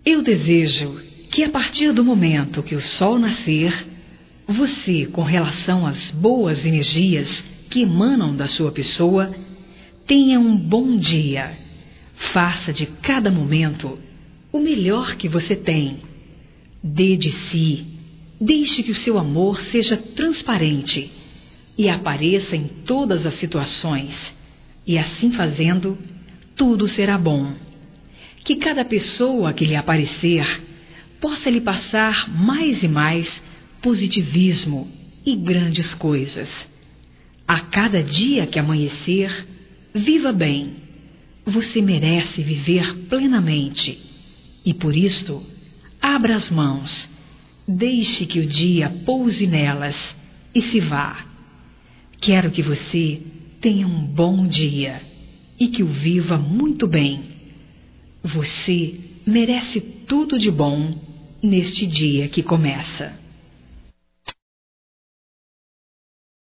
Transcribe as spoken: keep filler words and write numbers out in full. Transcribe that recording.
Eu desejo que, a partir do momento que o sol nascer, você, com relação às boas energias que emanam da sua pessoa, tenha um bom dia. Faça de cada momento o melhor que você tem. Dê de si, deixe que o seu amor seja transparente e apareça em todas as situações, e assim fazendo, tudo será bom. Que cada pessoa que lhe aparecer possa lhe passar mais e mais positivismo e grandes coisas. A cada dia que amanhecer, viva bem. Você merece viver plenamente. E por isto, abra as mãos, deixe que o dia pouse nelas e se vá. Quero que você tenha um bom dia e que o viva muito bem. Você merece tudo de bom neste dia que começa.